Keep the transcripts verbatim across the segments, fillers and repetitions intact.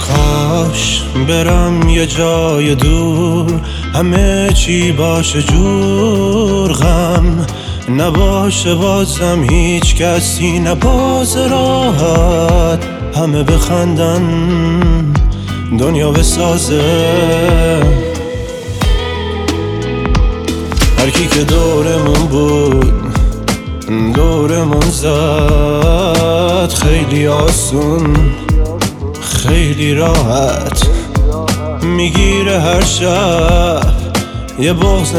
کاش برم یه جای دور، همه چی باشه جور، غم نباشه بازم هیچ کسی نباز راحت، همه بخندن دنیا بسازه. هرکی که دورمون بود دورمون زد، خیلی آسون خیلی راحت، میگیره هر شب یه بغض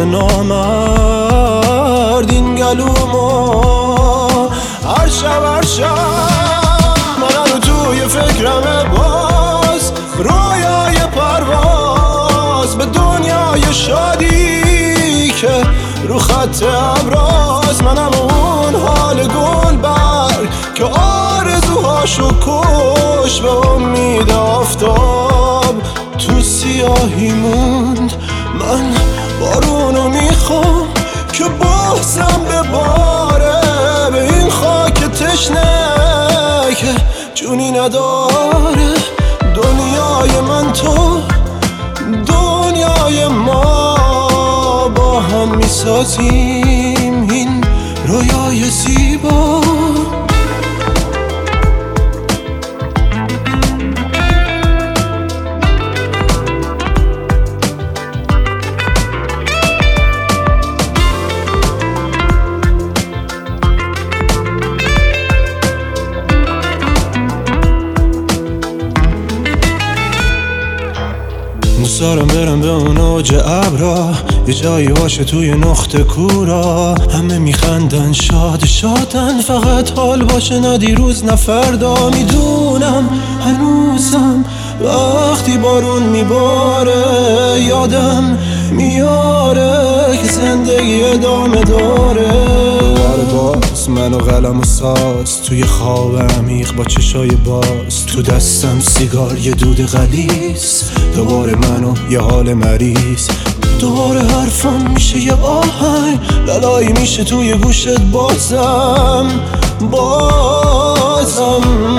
نامرد این گلومو. هر شب هر شب منم توی فکرم باز، رویای پرواز به دنیای شادی که رو خط ابراز. منم اون حال گل برگ که آرزوهاشو کش به امید آفتاب تو سیاهی موند. من بارونو میخوام که بازم بباره به این خاک تشنه که جونی نداره. دنیای من تو دنیای ما، با هم میسازیم این رویای زیبا. دوستارم برم به اون اوج ابرا، یه جایی باشه توی نقطه کورا، همه میخندن شاد شادن، فقط حال باشه نه دیروز نه فردا. میدونم هنوزم وقتی بارون میباره یادم میاره که زندگی ادامه داره. باز من و قلم و ساز توی خواب عمیق با چشای باز، تو دستم سیگار یه دود غلیظ، دوباره من و یه حال مریض. دوباره حرفم میشه یه آهنگ، لالایی میشه توی گوشت بازم بازم.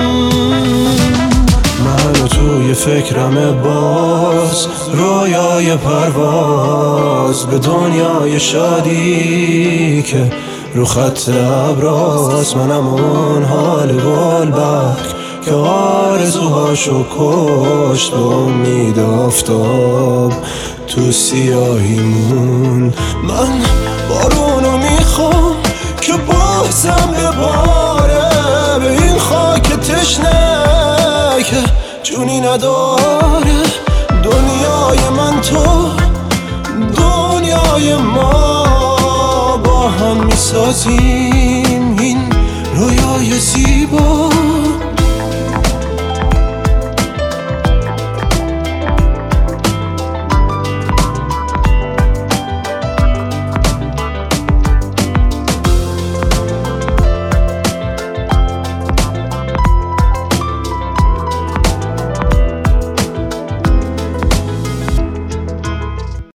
من و توی فکرم باز، رویای پرواز به دنیای شادی که رو خط ابراز. منم اون حال گل برگ که آرزوهاشو کشت به امید آفتاب تو سیاهی مون. من بارونو میخوام که بازم بباره به این خاک تشنه که جونی نداره. دنیای من تو دنیای ما، با هم میسازیم این رویای زیبا.